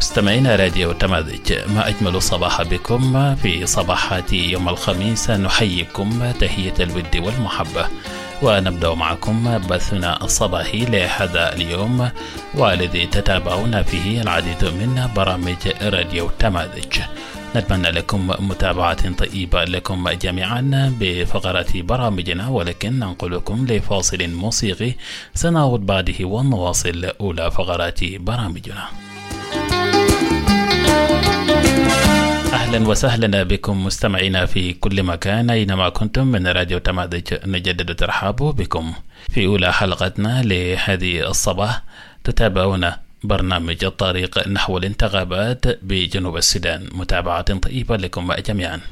مستمعينا راديو تماذج، ما أجمل الصباح بكم في صباحات يوم الخميس. نحييكم تحية الود والمحبة، ونبدأ معكم بثنا الصباحي لهذا اليوم، والذي تتابعون فيه العديد من برامج راديو تماذج. نتمنى لكم متابعة طيبة لكم جميعا بفقرات برامجنا، ولكن ننقلكم لفاصل موسيقي سنعود بعده ونواصل أولى فقرات برامجنا. أهلا وسهلا بكم مستمعينا في كل مكان أينما كنتم من راديو تماذج. نجدد ترحاب بكم في أولى حلقتنا لهذه الصباح. تتابعون برنامج الطريق نحو الانتخابات بجنوب السودان. متابعة طيبة لكم جميعا.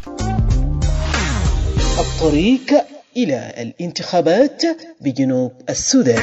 الطريق إلى الانتخابات بجنوب السودان.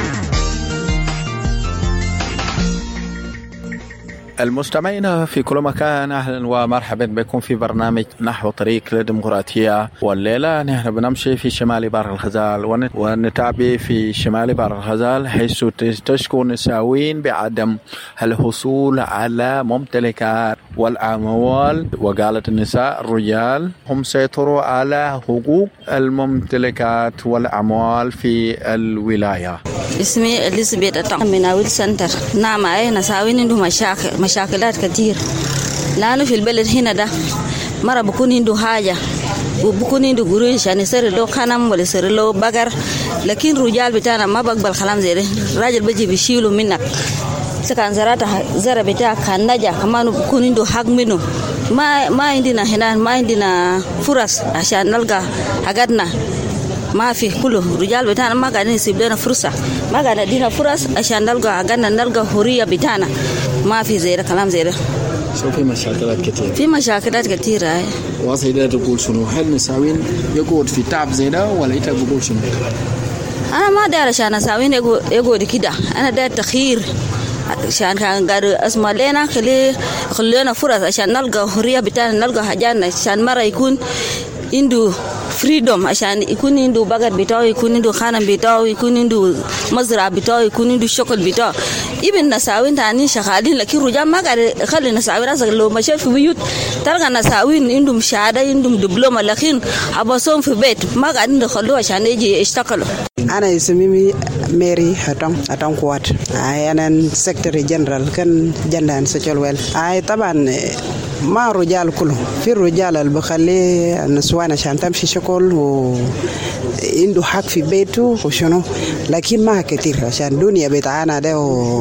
المستمعين في كل مكان، أهلا ومرحبا بكم في برنامج نحو طريق للديمقراطية. والليلة نحن بنمشي في شمال بحر الغزال ونتابع في شمال بحر الغزال، حيث تشكو النساوين بعدم الحصول على ممتلكات والأموال. وقالت النساء الرجال هم سيطروا على حقوق الممتلكات والأموال في الولاية. اسمي إليزابيث من أول سنتر. نعم، أي نساوين عندهم مشاكلات كتير، لأنه في البلد هنا ده مرة بكون عنده حاجة وبكون عنده قروش، يعني يصير له خنم ولا يصير له بقر، لكن الرجال بتاعنا ما بقبل كلام زي ده. الراجل بيجي بيشيله منك، كان زرع بتاعك كان نجا كمان بكون عنده حق منه. ما عندنا هنا، ما عندنا فرص عشان نلقى حاجاتنا، ما في. كله رجال بتاعنا ما قاعدين يسيب لنا فرصة، ما قاعدين يدينا فرص عشان نلقى حاجاتنا، نلقى حرية بتاعنا. ما في زي ده كلام زي ده. في مشاكلات كتير، في مشاكلات كتيرة. واصل ده تقول شنو؟ هل نساوين يقعد في تعب زي ده ولا انت بقول شنو؟ أنا ما داير عشان نساوين يقعد كده، أنا داير تخيير عشان كان قاعد اسمع لنا خلينا فرص عشان نلقى حرية بتاعنا، نلقى حاجاتنا، عشان مرة يكون عنده فريدوم، عشان يكون عنده بقر بتاعه، يكون عنده خانم بتاعه، يكون عنده مزرعة بتاعه، يكون عنده شغل بتاعه. ابن نساوين تاني شغالين، لكن الرجال ما قاعد يخلي نساوين. أصلا لو مشى في بيوت تلقى نساوين عندهم شهادة، عندهم دبلومة، لكن حبسوهم في بيت ما قاعدين يدخلوه عشان يجي يشتغلوا. أنا اسمي ميري هتم كوات. أنا سكرتير جنرال كان جندان سوشيال ويل. طبعا ما الرجال كلهم، في الرجال اللي بخلي النسوان عشان تمشي شغل وعنده حق في بيته وشنو، لكن ما كتير عشان الدنيا بتاعنا ده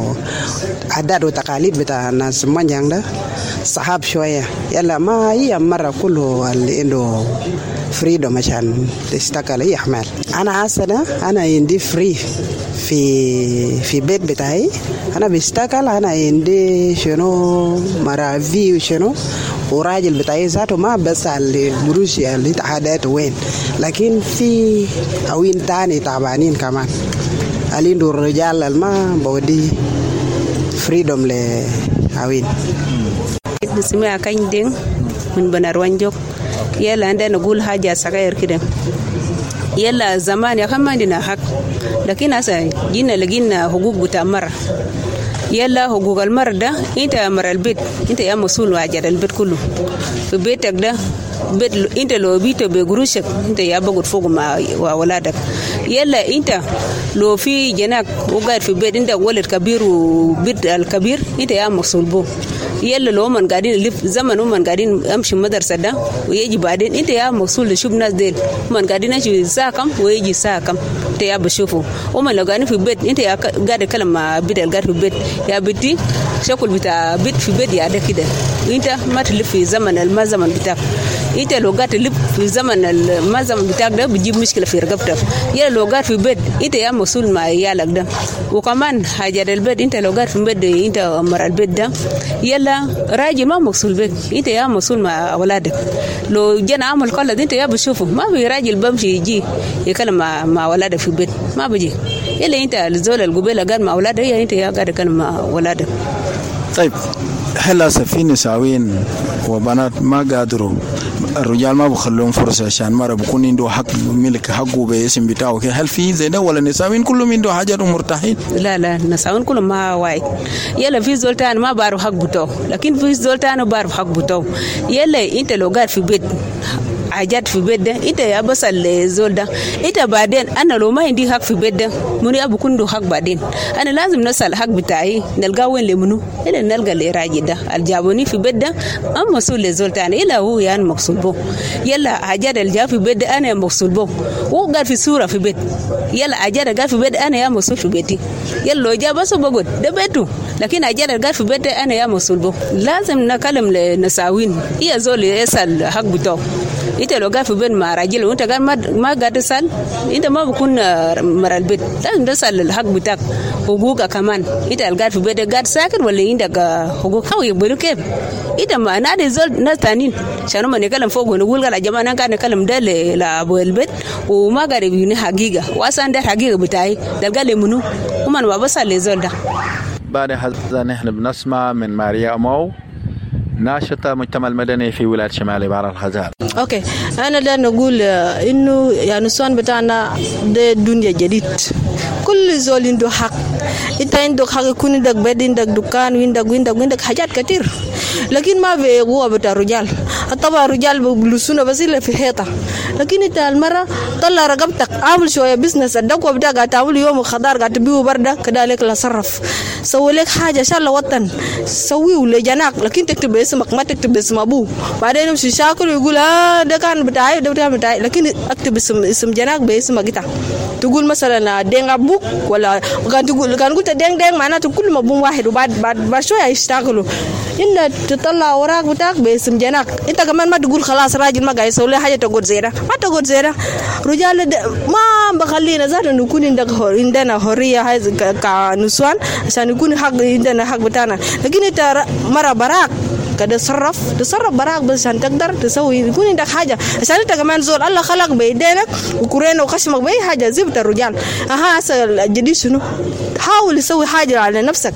وعادات وتقاليد بتاع الناس منجان ده صعب شوية. يلا ما هي مرة كله اللي عنده فريدوم عشان تشتغل هي حمال. أنا أنا عندي فري في بيت بتاعي، أنا بشتغل، أنا عندي شنو مرافي وشنو، وراجل بتاعي ذاته ما بس على بروسيا اللي تعادات وين، لكن في أوين تاني تعبانين كمان. عنده الرجال الما بودي فريدوم لأوين. اسمي أكاين من بناروانجوك. يلا عندنا نقول حاجة صغير كده. يلا زمان يا ما عندنا حق، لكن هسه جينا لقينا حقوق بتاع مرة. يلا حقوق المرة ده انت مرة البيت، انت يا مسؤول واجر البيت كله. في بيتك ده بيت انت لو بيته بقروشك انت يا بقعد فوق مع اولادك. يلا انت لو في جناك وقاعد في بيت انت ولد كبير وبيت الكبير انت يا مسؤول به. يلا لو من قاعدين زمن ومن قاعدين امشي مدرسه ده ويجي بعدين انت يا مسؤول تشوف ناس ديل من قاعدين امشي الساعه كم ويجي الساعه كم انت يا بشوفه. ومن لو قاعدين في البيت انت يا قاعد تكلم مع بيت القاعد في البيت يا بنتي شكل بتاع بيت في بيت يا ده كده، وانت ما تلف في زمن الما زمن بتاعك. انت لو قاعد تلف في زمن الما زمن بتاعك ده بتجيب مشكله في رقبتك. يلا لو قاعد في بيت انت يا مسؤول مع عيالك ده. وكمان حاجه البيت انت لو قاعد في البيت انت امر البيت ده يلا راجل ما مسؤول بك، انت يا مسؤول مع اولادك. لو جانا عمل قلد انت يا بشوفه، ما في راجل بمشي يجي يكلم مع اولادك في البيت، ما بيجي. الا انت الزول القبيله قاعد مع اولادك، انت يا قاعد تكلم مع اولادك. طيب هلا في نساوين وبنات ما قادروا الرجال ما بخلون فرصة عشان مرة بكون عنده حق ملك حقه باسم بتاعه. هل في زي ده ولا نساوين كلهم عنده حاجة مرتاحين؟ لا نساوين كلهم ما واعي. يلا في زولتان ما بعرف حق بتاعه لكن في زولتان بعرف حق بتاعه. يلا انت لو قاعد في بيت حاجات في بيت ده انت يا بس الزول ده انت بعدين انا لو ما عندي حق في بيت ده منو ابو كنده حق بعدين انا لازم نسال حق بتاعي نلقاه وين لمنو الا نلقى الراجل ده الجابوني في بيت ده ام مسؤول للزول تاني الا هو يعني مقصود به. يلا حاجات الجا في بيت ده انا مقصود به هو قاعد في صوره في بيت. يلا حاجات قاعد في بيت انا يا مسؤول في بيتي. يلا لو جا بس بقول ده بيته لكن حاجات قاعد في بيت انا يا مسؤول به. لازم نكلم لنساوين هي زول يسال حق بتاعه. انت لو قاعد في بيت مع راجل وانت قاعد ما قاعد تسال انت ما بكون مرا البيت. لازم تسال الحق بتاعك حقوقك كمان. انت قاعد في بيت قاعد ساكن ولا عندك حقوق او يقولوا كيف انت ما نادي زول ناس ثانيين عشان ما نتكلم فوق ونقول يا جماعه انا قاعد نتكلم ده لابو البيت وما قاعد يبيني حقيقه واسان ده حقيقه بتاعي ده قال لي منو وما انا بسال لزول ده. بعد هذا نحن بنسمع من ماريا مو ناشطة مجتمع المدني في ولاية شمال بحر الغزال. اوكي انا ده نقول انه يعني السؤال بتاعنا ده دنيا جديد. كل زول عنده حق. انت عندك حق يكون عندك بيت عندك دكان وعندك حاجات كتير لكن ما في قوة بتاع الرجال. طبعا الرجال بيلبسونا بس إلا في حيطة لكن انت المرة طلع رقبتك عامل شوية بزنس الدقوة بتاعك قاعد تعمل يوم الخضار قاعد تبيعه بردة كده لك لا صرف سوي لك حاجة شاء الله وطن سويه لجناك لكن تكتب اسمك ما تكتب اسم أبوه بعدين يمشي شاكل ويقول ده كان بتاعي ده بتاعي لكن اكتب اسم جناك باسمك انت تقول مثلا دين أبوك ولا كان قلت دين معناته كل أبوه واحد وبعد شوية يشتغلوا إلا تطلع وراك بتاعك باسم جناك. انت كمان ما تقول خلاص راجل ما قاعد يسوي لي حاجه تقول زي ده ما تقول زي ده. رجال ما بخلينا ذات نكون عندنا حريه هذه كنسوان عشان يكون حق عندنا حق بتاعنا لكن انت مره براك كده تصرف براك بس عشان تقدر تسوي يكون عندك حاجه عشان انت كمان زول الله خلق بيدينك وكورينا وخشمك باي حاجه زبط الرجال. الجديد شنو حاول تسوي حاجه على نفسك.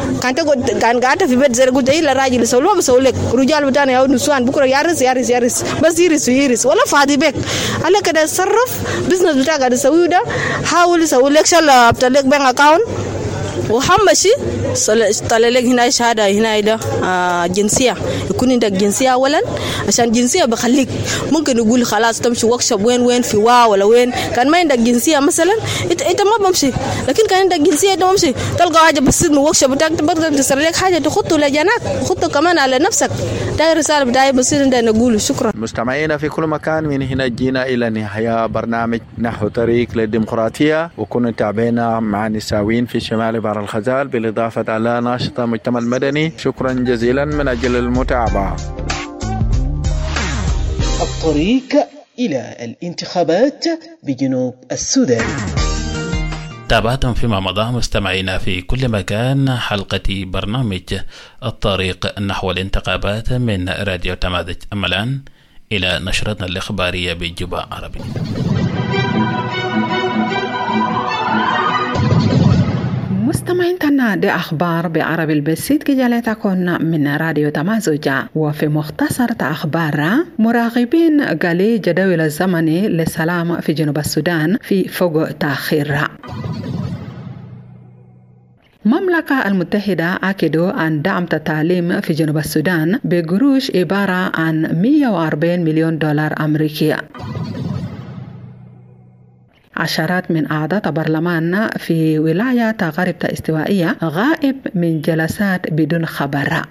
كان قاعده في بيت زي قلت ايه الراجل يسوي له بسوي لك رجال بتاعنا يا نسوان بكره يارس بس يرس ولا فاضي بك على كده تصرف بزنس بتاعك قاعد تسويه ده حاول تسوي لك شغله بتاعك بنك اكاونت وحمشي طلع لك هنا شهاده هنا ده جنسيه يكون عندك جنسيه اولا عشان جنسيه بخليك ممكن نقول خلاص تمشي وركشوب وين في ولا وين. كان ما عندك جنسيه مثلا انت ما بمشي لكن كان عندك جنسيه انت بمشي تلقى حاجه بس من وركشوب بتاعك تقدر تسر لك حاجه تخطه لجناك خطه كمان على نفسك. ده رساله بتاعي بس نقول شكرا. مستمعينا في كل مكان من هنا جينا الى نهايه برنامج نحو طريق للديمقراطيه وكنا تابعنا مع نساوين في شمال بحر الغزال بالإضافة على ناشطة مجتمع المدني. شكرا جزيلا من أجل المتابعة. الطريق إلى الانتخابات بجنوب السودان. تابعتم فيما مضى مستمعينا في كل مكان حلقة برنامج الطريق نحو الانتخابات من راديو تمازج. أما الآن إلى نشرتنا الإخبارية بجوبا عربي. مستمعين تنا دي أخبار بعربي البسيط كجالتكن من راديو تمازج. وفي مختصر أخبار مراقبين قالي جدول الزمني للسلام في جنوب السودان في فوق تأخير. المملكة المتحدة أكدوا أن دعم التعليم في جنوب السودان بقروش عبارة عن 140 مليون دولار أمريكي. عشرات من أعضاء برلمان في ولاية غرب استوائية غائب من جلسات بدون خبر.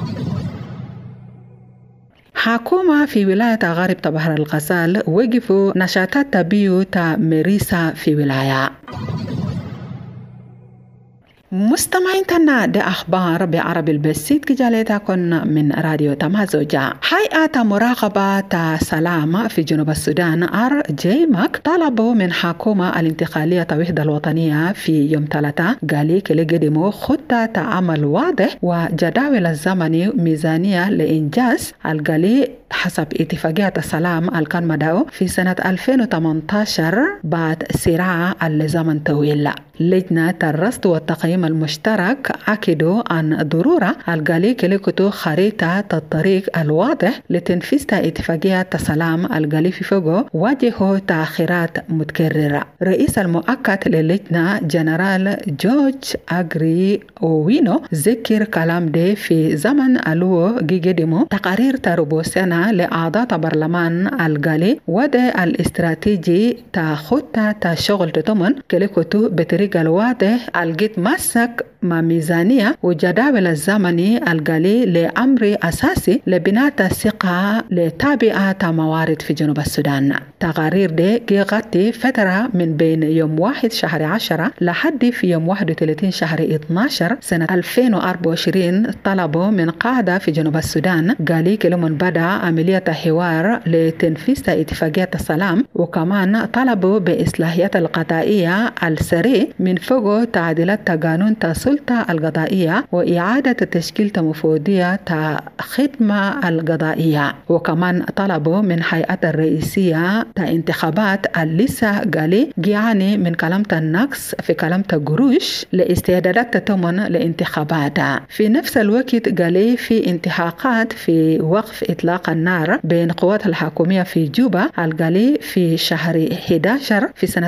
حكومة في ولاية غرب بحر الغزال وقفوا نشاطات بيوت مريسا في ولاية. مستمعين تنا دي أخبار بعربي البسيط كجالتكن من راديو تمازج. هيئة مراقبة سلام في جنوب السودان RJMAC طلبوا من حكومة الانتقالية الوحدة الوطنية في يوم 3 قالي كي قدموا خطة عمل واضح وجداول الزمني ميزانية لإنجاز القالي حسب اتفاقية السلام الكان مدعو في سنة 2018 بعد صراع لزمن طويل. لجنة الرصد والتقييم المشترك أكدوا عن ضرورة الغالي كلكتو خريطة الطريق الواضح لتنفيذ اتفاقية السلام الغالي في فوقه واجهوا تأخيرات متكررة. رئيس المؤقت للجنة جنرال جورج أغري أوينو ذكر كلام ده في زمن ألو جيجيديمو تقارير تربو سنة لأعضاء برلمان الغالي وده الاستراتيجي تخطة تشغل تتمن كلكتو بطريقة الواضح الجيت مسك مع ميزانية وجداول الزمني الغالي لأمر أساسي لبناء الثقة لتابعة موارد في جنوب السودان. تقارير ده غطي فترة من بين يوم 1 شهر 10 لحد في يوم 31 شهر 12 سنة 2024 طلبوا من قاعدة في جنوب السودان غالي كلمن بدأ عملية حوار لتنفيذ اتفاقية السلام، وكمان طلبوا بإصلاحيات القضائية السريع من فوق تعديلات قانون السلطة القضائية وإعادة تشكيل مفوضية خدمة القضائية، وكمان طلبوا من هيئة الرئيسية انتخابات اللسة غالي جياني من كلمة النقص في كلمة قروش لاستعدادات تتمن لانتخابات. في نفس الوقت غالي في انتهاكات في وقف إطلاق النار بين قوات الحكومية في جوبا الغالي في شهر 11 في سنة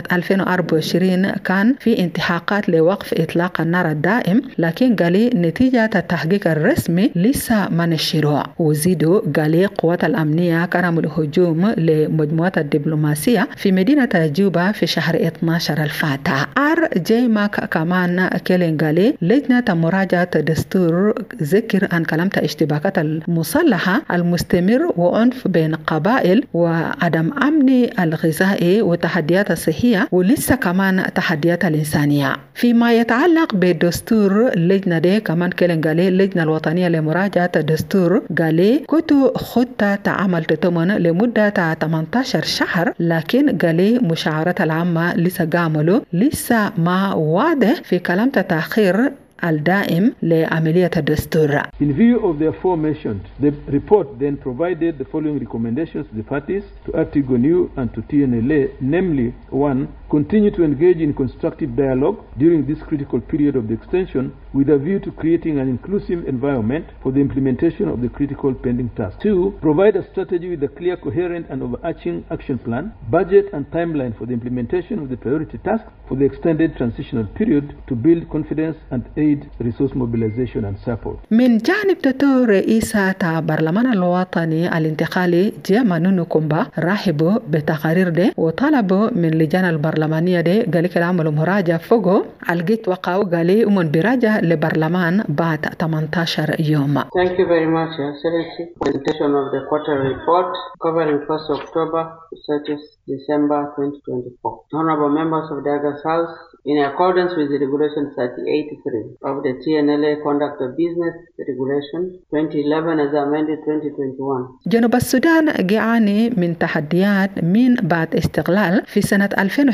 2024 كان في انتهاكات لوقف إطلاق النار الدائم، لكن غالي نتيجة التحقيق الرسمي لسه ما نشروع. وزيدوا غالي قوات الأمنية كانوا الهجوم لمجموعة الدبلوماسية في مدينة جوبا في شهر 12 الفاتح. جي ماك كمان كيلين غالي لجنة مراجعة دستور ذكر عن كلمة اشتباكات المسلحة المستمر وعنف بين قبائل وعدم أمن الغذائي وتحديات الصحية ولسه كمان تحديات الإنسانية. فيما يتعلق بدستور اللجنة دي كمان كيلين غالي اللجنة الوطنية لمراجعة الدستور غالي كنتو خطة تعمل تتمن لمدة 18 شهر، لكن غالي مشاورات العامة لسه قاملوا لسه ما واضح في كلام تأخير الدائم لعملية الدستور. In view of the aforementioned, the report then provided the following recommendations to the parties, to Artigo-New and to TNLA, namely 1. Continue to engage in constructive dialogue during this critical period of the extension with a view to creating an inclusive environment for the implementation of the critical pending tasks. 2. Provide a strategy with a clear, coherent and overarching action plan, budget and timeline for the implementation of the priority tasks for the extended transitional period to build confidence and aid resource mobilization and support. من جانب تتو رئيسة برلمان الوطني الانتقالي جيما نونو كومبا رحبوا بتقارير ده وطلبوا من لجان البرلمانية ده قال كلام مراجعة فوقه الجيت وقعوا قالي ومن براجع لبرلمان بعد 18 يوم. Thank you very much, Your Excellency. Presentation of the quarterly report covering 1st October to 30th December 2024. Honorable members of the August House, in accordance with the Regulation 3083 of the TNLA Conduct of Business Regulation 2011 as amended 2021. جنوب السودان جعاني من تحديات من بعد استقلال في سنة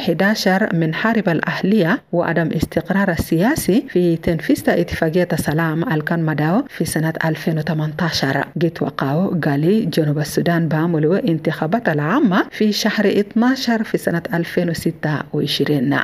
2011 من حرب الأهلية وعدم استقرار السياسي في تنفيذ اتفاقية السلام الكان مدعو في سنة 2018. جيت وقعوا قالي جنوب السودان بعملوا انتخابات العامة في شهر 12 في سنة 2026.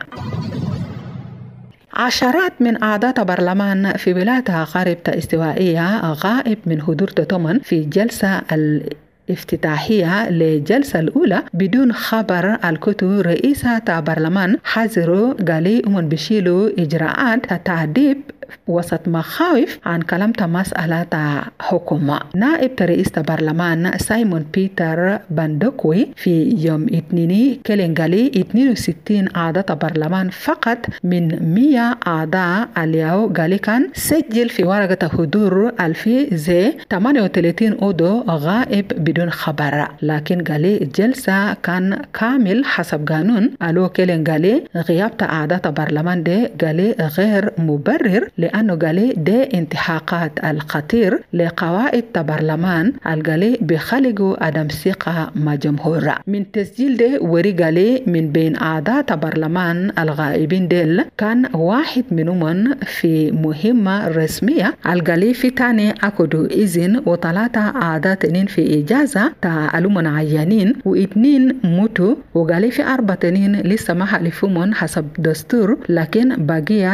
عشرات من أعضاء برلمان في ولاية غرب استوائية غائب من حضور تتمن في جلسة افتتاحية للجلسة الأولى بدون خبر الكتو رئيسة برلمان حذروا قالي ومن بشيلوا إجراءات التعذيب وسط مخاوف عن كلام مسألة حكومة. نائب رئيس البرلمان سايمون بيتر باندوكوي في يوم اثنين كلينغالي 62 أعضاء برلمان فقط من 100 أعضاء اليوم قالي كان سجل في ورقة حضور الفي زي 38 عضو غائب بدون خبر، لكن قالي الجلسة كان كامل حسب قانون. ألو كلينغالي غياب أعضاء برلمان ده قالي غير مبرر لأنه قالي ده انتحاقات الخطير لقواعد البرلمان القالي بخلقوا عدم ثقة مع جمهور. من تسجيل ده وري قالي من بين أعضاء البرلمان الغائبين ديل كان واحد منهم في مهمة رسمية القالي في تاني أكدوا إذن وثلاثة أعضاء تنين في إجازة تعلمون عيانين و2 موتوا وقالي في 4 تنين لسه ما حلفومون حسب دستور لكن باقية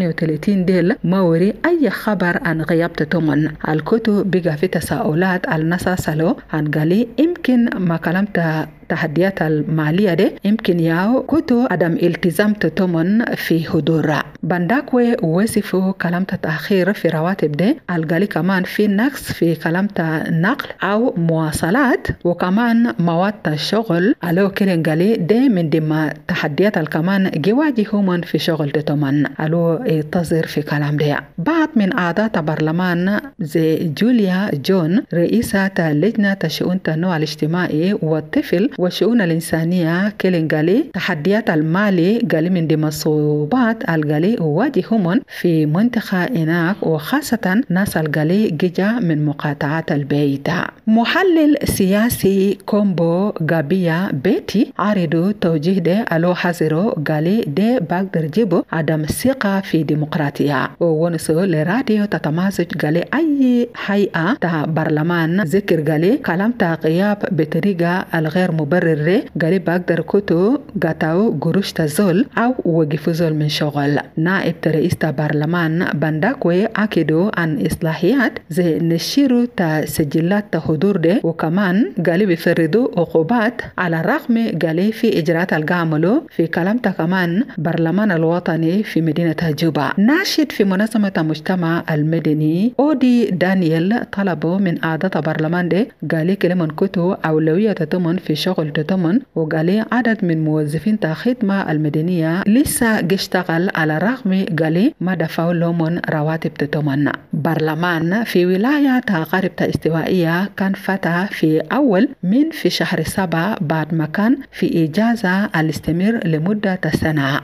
38 ديل ما وري أي خبر عن غياب تتمن. الكتو بقى في تساؤلات الناس سألوا عن قالي يمكن ما كلمت تحديات المالية دي يمكن ياو كتو عدم التزام تتمن في حضور. بنداكوي وصفوا كلمة تأخير في رواتب دي القالي كمان في نقص في كلمة نقل أو مواصلات وكمان مواد الشغل ألو كيلين قالي دي من دم تحديات الكمان جواجههم في شغل تتمن ألو ينتظر في كلام دي. بعض من أعضاء البرلمان زي جوليا جون رئيسة لجنة شؤون التنوع الاجتماعي والطفل والشؤون الإنسانية كيلين قالي تحديات المالي قالي من دم الصعوبات القالي واجههم في منطقة هناك وخاصة ناس القالي جيجا من مقاطعات البيت. محلل سياسي كومبو غابيا بيتي عرضوا توجيه ده ألو حذروا قالي ده بقدر جيبو عدم الثقة في ديمقراطية ونسو لراديو تتمازج قالي أي هيئة تا برلمان ذكر قالي كلام غياب بطريقة الغير مبرر قالي بقدر كتو قطعوا قروش تزول أو وقفوا زول من شغل. نائب رئيس برلمان بنداكوي أكدوا عن إصلاحيات زي نشيروا تسجيلات تحضور ده وكمان قالي بيفردوا عقوبات على الرغم قالي في إجراءات القاملو في كلامته كمان برلمان الوطني في مدينة جوبا. ناشد في منظمة المجتمع المدني أودي دانيال طلبوا من أعضاء برلمان ده قالي كلمة كتو أولوية تتمن في شغل تتمن وقالي عدد من موظفين الخدمة المدنية لسه يشتغل على الرغم قالي ما دفعوا لهم رواتب تتمن. برلمان في ولاية غرب استوائية كان فتح في أول من في شهر 7 بعد ما كان في إجازة الاستمر لمدة سنة.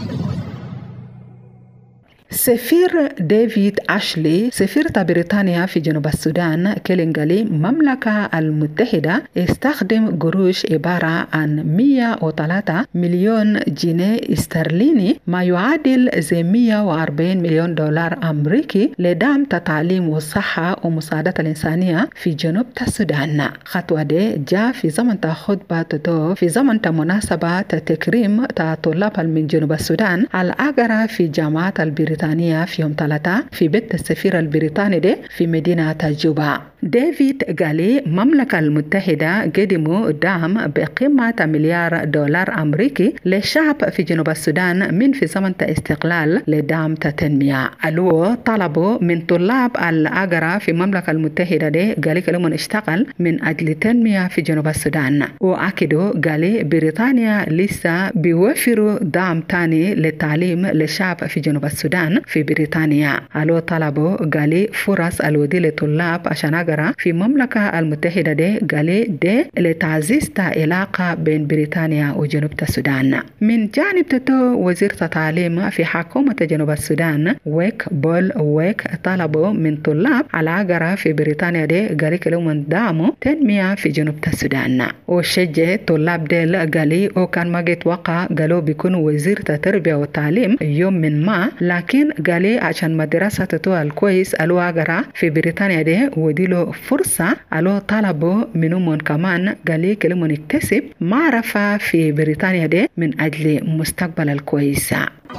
سفير ديفيد أشلي سفير بريطانيا في جنوب السودان كيلين قالي المملكة المتحدة استخدم قروش عبارة عن 103 مليون جنيه استرليني ما يعادل زي 140 مليون دولار أمريكي لدعم التعليم والصحة ومساعدة الإنسانية في جنوب السودان. خطوة دي جاء في زمن خطبة في زمن مناسبة تكريم طلاب من جنوب السودان الأقرى في جامعة البريطانية في يوم 3 في بيت السفير البريطاني ده في مدينة جوبا. ديفيد قالي المملكة المتحدة قدموا دعم بقيمة مليار دولار أمريكي للشعب في جنوب السودان من في زمن استقلال لدعم التنمية. ألو طلبوا من طلاب الأقرى في المملكة المتحدة ده قالي كلمون اشتغل من أجل التنمية في جنوب السودان وأكدوا قالي بريطانيا لسه بيوفروا دعم تاني للتعليم للشعب في جنوب السودان في بريطانيا. ألو طلبوا قالي فرص الودي لطلاب عشان في المملكة المتحدة دي قالي دي لتعزيز علاقة بين بريطانيا وجنوب السودان. من جانب تتو وزير التعليم في حكومة جنوب السودان ويك بول ويك طلبوا من طلاب العقرة في بريطانيا دي قالي كلهم دعموا تنمية في جنوب السودان وشجع طلاب ديل قالي وكان ما يتوقع قالوا بيكون وزير التربية والتعليم يوم من ما لكن قالي عشان مدرسة تتو الكويس العقرة في بريطانيا دي وديلو فرصة ألو طلبوا منهم كمان قالي كلمة نكتسب معرفة في بريطانيا دي من أجل مستقبل الكويس.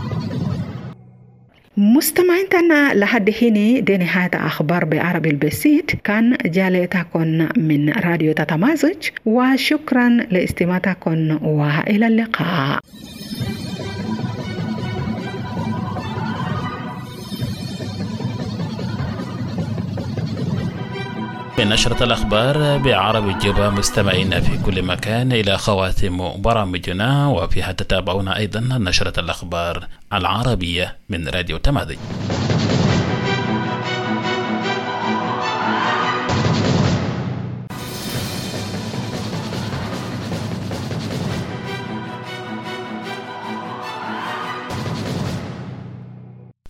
مستمعيننا لحد هنا دي نهاية أخبار بعربي البسيط كان جالتكم من راديو تتمازج وشكرا لاستماعتكم وإلى اللقاء. من نشرة الأخبار بعربي الجوبا مستمعين في كل مكان إلى خواتم برامجنا وفيها تتابعون أيضا نشرة الأخبار العربية من راديو تمازج.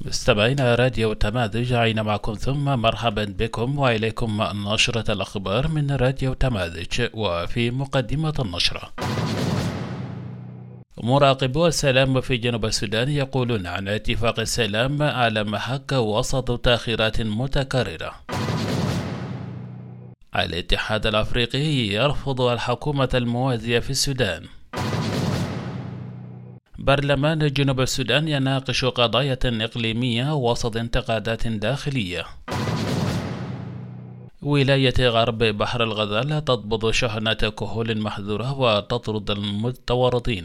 مستمعينا راديو تماذج، عين معكم ثم مرحبا بكم وإليكم نشرة الأخبار من راديو تماذج. وفي مقدمة النشرة: مراقبو السلام في جنوب السودان يقولون عن اتفاق السلام على محك وسط تأخيرات متكررة. الاتحاد الأفريقي يرفض الحكومة الموازية في السودان. برلمان جنوب السودان يناقش قضايا إقليمية وسط انتقادات داخلية. ولاية غرب بحر الغزال تضبط شحنة كحول محظورة وتطرد المتورطين.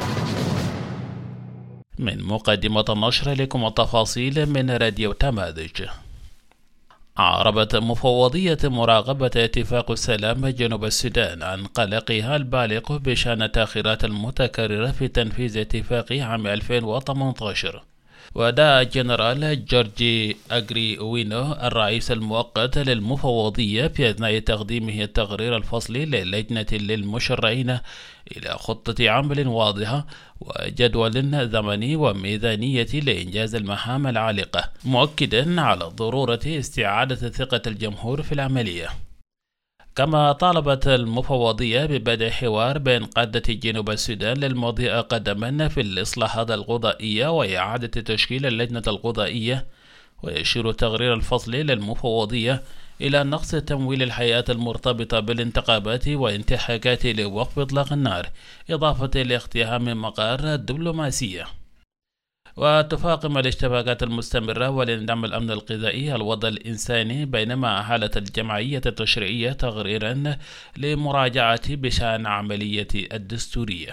من مقدمة النشر لكم التفاصيل من راديو تماذج. أعربت مفوضية مراقبة اتفاق السلام جنوب السودان عن قلقها البالغ بشأن التأخيرات المتكررة في تنفيذ اتفاق عام 2018. ودعا الجنرال جورجي أغريوينو الرئيس المؤقت للمفوضية في أثناء تقديمه التقرير الفصلي للجنة للمشرعين إلى خطة عمل واضحة وجدول زمني وميزانية لإنجاز المهام العالقة، مؤكدا على ضرورة استعادة ثقة الجمهور في العملية. كما طالبت المفوضية ببدء حوار بين قادة جنوب السودان للمضي قدما في الإصلاحات القضائية وإعادة تشكيل اللجنة القضائية. ويشير التقرير الفصلي للمفوضية إلى نقص تمويل الحياة المرتبطة بالانتخابات وانتهاكات لوقف إطلاق النار، إضافة لاقتحام مقار الدبلوماسية. وتفاقم الاشتباكات المستمرة والانعدام الأمن الغذائي الوضع الإنساني، بينما أحالت الجمعية التشريعية تقريرا لمراجعة بشأن عملية الدستورية.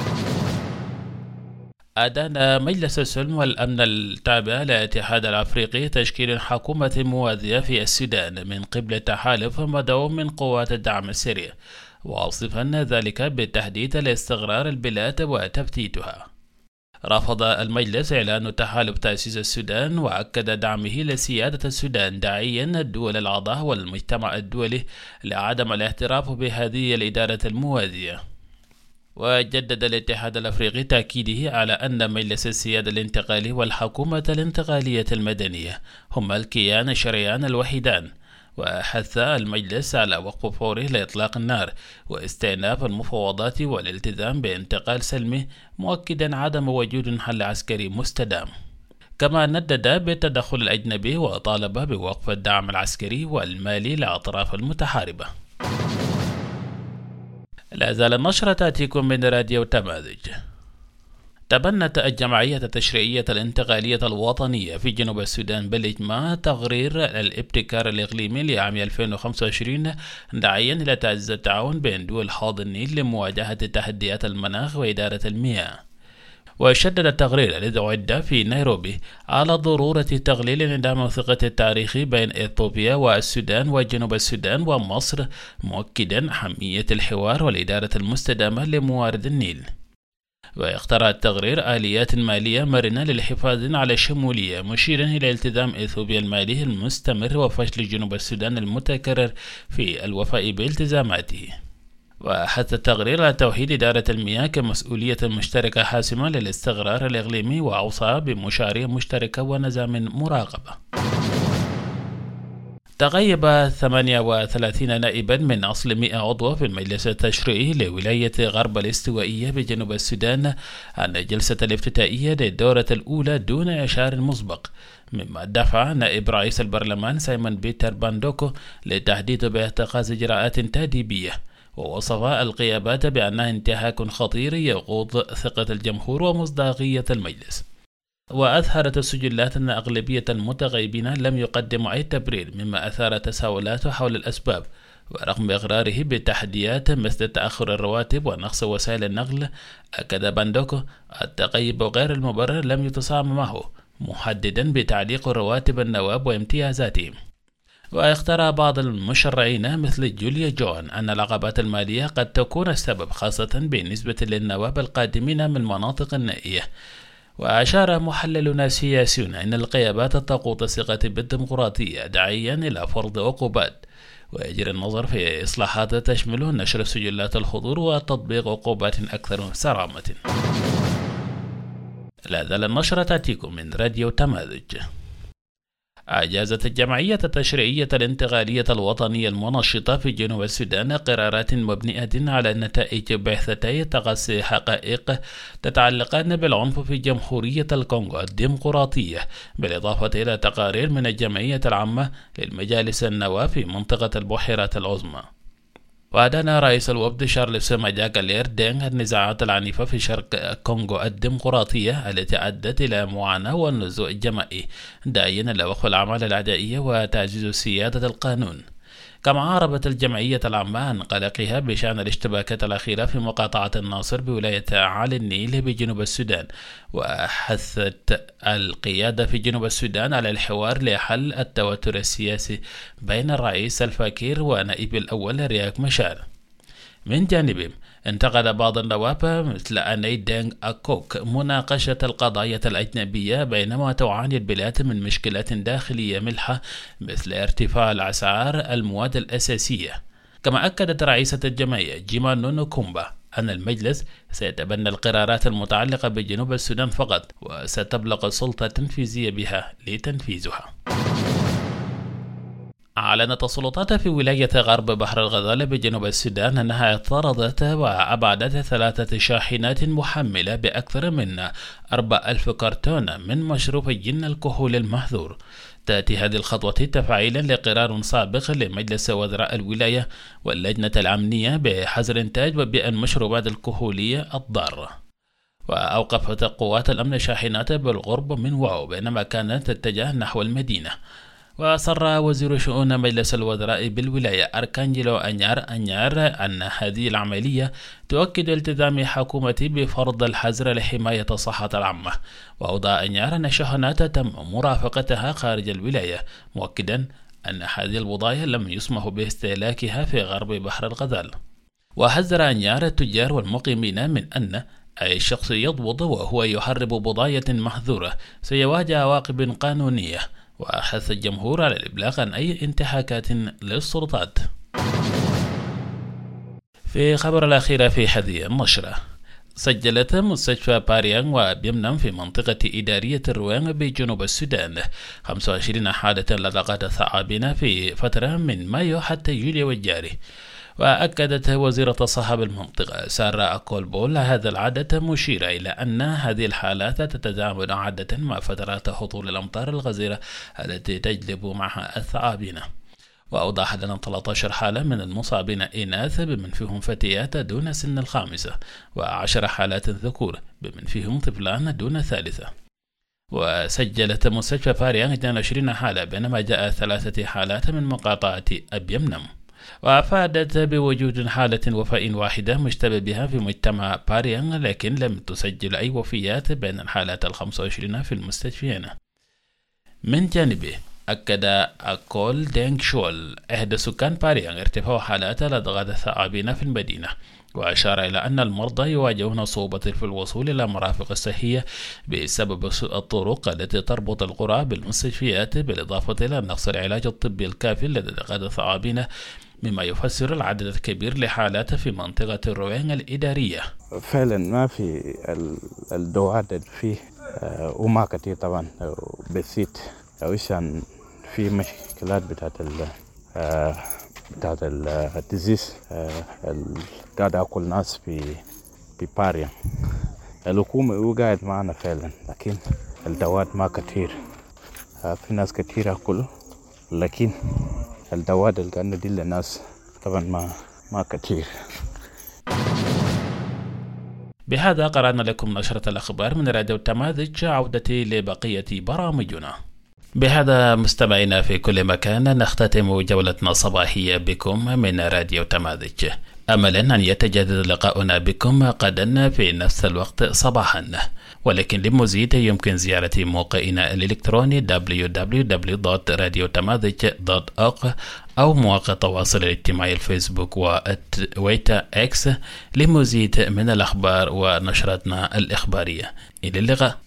أدان مجلس السلم والأمن التابع للاتحاد الأفريقي تشكيل حكومة موازية في السودان من قبل تحالف مدعوم من قوات الدعم السريع، واصفا ذلك بالتهديد لاستقرار البلاد وتفتيتها. رفض المجلس إعلان تحالف تأسيس السودان وأكد دعمه لسيادة السودان، داعيا الدول الأعضاء والمجتمع الدولي لعدم الاعتراف بهذه الإدارة الموازية. وجدد الاتحاد الأفريقي تأكيده على أن مجلس السيادة الانتقالي والحكومة الانتقالية المدنية هما الكيان الشرعيان الوحيدان، وحث المجلس على وقف فوري لإطلاق النار واستئناف المفاوضات والالتزام بانتقال سلمي، مؤكدا عدم وجود حل عسكري مستدام. كما ندد بالتدخل الأجنبي وطالب بوقف الدعم العسكري والمالي لأطراف المتحاربة. لا زال النشرة تأتيكم من راديو تماذج. تبنت الجمعية التشريعية الانتقالية الوطنية في جنوب السودان بالإجماع تقرير الابتكار الإقليمي لعام 2025، داعيا إلى تعزيز التعاون بين دول حوض النيل لمواجهة تحديات المناخ وإدارة المياه. وشدد التقرير الذي أعد في نيروبي على ضرورة تقليل انعدام الثقة التاريخي بين إثيوبيا والسودان وجنوب السودان ومصر، مؤكدا أهمية الحوار والإدارة المستدامة لموارد النيل. ويخترع التقرير آليات مالية مرنة للحفاظ على الشمولية، مشيرا إلى التزام إثيوبيا المالي المستمر وفشل جنوب السودان المتكرر في الوفاء بالتزاماته. وحث التقرير على توحيد إدارة المياه كمسؤولية مشتركة حاسمة للاستقرار الإقليمي، وأوصى بمشاريع مشتركة ونظام مراقبة. تغيب 38 نائبا من أصل 100 عضو في المجلس التشريعي لولاية غرب الاستوائية بجنوب السودان عن الجلسة الافتتائية للدورة الأولى دون إشعار مسبق، مما دفع نائب رئيس البرلمان سايمون بيتر باندوكو للتحديد باتخاذ إجراءات تأديبية، ووصف القيادات بأنها انتهاك خطير يقود ثقة الجمهور ومصداقية المجلس. وأظهرت السجلات أن أغلبية المتغيبين لم يقدموا أي تبرير، مما أثار تساؤلات حول الأسباب. ورغم إقراره بالتحديات مثل تأخر الرواتب ونقص وسائل النقل، أكد باندوكو التغيب غير المبرر لم يتصامم معه، محددا بتعليق رواتب النواب وامتيازاتهم. واختار بعض المشرعين مثل جوليا جون أن العقبات المالية قد تكون السبب، خاصة بالنسبة للنواب القادمين من المناطق النائية. وأشار محللون سياسيون أن القيادات تقود الثقة بالديمقراطية، داعيا إلى فرض عقوبات. ويجري النظر في إصلاحات تشمل نشر سجلات الحضور وتطبيق عقوبات أكثر صرامة. لا زال النشرة تأتيكم من راديو تماذج. أجازت الجمعية التشريعية الانتقالية الوطنية المنشطة في جنوب السودان قرارات مبنية على نتائج بعثتي تقصي حقائق تتعلقان بالعنف في جمهورية الكونغو الديمقراطية، بالإضافة إلى تقارير من الجمعية العامة للمجالس النواب في منطقة البحيرات العظمى. وأدان رئيس الوفد شارلز ماجاكالير دينغ النزاعات العنيفة في شرق كونغو الديمقراطية التي أدت إلى معاناة والنزوع الجماعي، داعيا إلى وقف الأعمال العدائية وتعزيز سيادة القانون. كما عربت الجمعية العامة عن قلقها بشأن الاشتباكات الأخيرة في مقاطعة الناصر بولاية عالي النيل بجنوب السودان، وحثت القيادة في جنوب السودان على الحوار لحل التوتر السياسي بين الرئيس الفكير ونائب الأول رياك مشار. من جانبهم انتقد بعض النواب مثل أني دينغ أكوك مناقشة القضايا الأجنبية بينما تعاني البلاد من مشكلات داخلية ملحة مثل ارتفاع الأسعار المواد الأساسية. كما أكدت رئيسة الجمعية جيما نونو كومبا أن المجلس سيتبنى القرارات المتعلقة بجنوب السودان فقط، وستبلغ السلطة التنفيذية بها لتنفيذها. أعلنت السلطات في ولاية غرب بحر الغزال بجنوب السودان أنها اعترضت وأبعدت 3 شاحنات محملة بأكثر من 4,000 كرتون من مشروب الجن الكحول المحظور. تأتي هذه الخطوة تفعيلا لقرار سابق لمجلس وزراء الولاية واللجنة الأمنية بحظر إنتاج وبيع المشروبات الكحولية الضارة. وأوقفت قوات الأمن شاحنات بالغرب من واو بينما كانت تتجه نحو المدينة. وأصر وزير شؤون مجلس الوزراء بالولاية أركانجيلو أنيار أن هذه العملية تؤكد التزام حكومته بفرض الحظر لحماية الصحة العامة. وأوضح أنيار أن الشحنات تم مرافقتها خارج الولاية، مؤكدا أن هذه البضائع لم يسمح باستهلاكها في غرب بحر الغزال. وحذر أنيار التجار والمقيمين من أن أي شخص يضبط وهو يحرب بضائع محظورة سيواجه عواقب قانونية، وحث الجمهور على الإبلاغ عن أي انتهاكات للسلطات. في خبر الأخير في هذه النشرة، سجلت مستشفى باريان وبيمنام في منطقة إدارية الروان بجنوب السودان 25 حالة لدغات الثعابين في فترة من مايو حتى يوليو الجاري. وأكدت وزيرة الصحة بالمنطقة سارة أكولبول هذا العدد، مشيرة إلى أن هذه الحالات تتزامن عادة مع فترات هطول الأمطار الغزيرة التي تجلب معها الثعابين. وأوضح لنا 13 حالة من المصابين إناث بمن فيهم فتيات دون سن ال5، و10 حالات ذكور بمن فيهم طفلان دون 3. وسجلت مستشفى فاريان 22 حالة بينما جاء 3 حالات من مقاطعة أبيمنم. وأفادت بوجود حالة وفاة واحدة مشتبه بها في مجتمع باريان، لكن لم تسجل أي وفيات بين الحالات 25 في المستشفيين. من جانبه أكد أكول دينغ شول إحدى سكان باريان ارتفاع حالات لدغات الثعابين في المدينة، وأشار إلى أن المرضى يواجهون صعوبة في الوصول إلى مرافق الصحية بسبب سوء الطرق التي تربط القرى بالمستشفيات، بالإضافة إلى نقص العلاج الطبي الكافي لدغات الثعابين، مما يفسر العدد الكبير لحالات في منطقة الروين الإدارية. فعلا ما في الدواء فيه وما كتير طبعا بسيط، عشان في مشكلات بتاعت الديزيز قاعد أكل ناس في باريان. الحكومة قاعد معنا فعلا، لكن الدواء ما كتير. في ناس كتير أكل، لكن الدواء اللي قاعد ندي للناس طبعا ما كتير. بهذا قرأنا لكم نشرة الأخبار من راديو تماذج. عودتي لبقية برامجنا. بهذا مستمعينا في كل مكان نختتم جولتنا الصباحية بكم من راديو تماذج، أملا أن يتجدد لقاؤنا بكم غدا في نفس الوقت صباحا. ولكن للمزيد يمكن زيارة موقعنا الإلكتروني www.radiotamadhij.org أو مواقع التواصل الاجتماعي الفيسبوك وتويتر إكس لمزيد من الأخبار ونشراتنا الإخبارية. إلى اللقاء.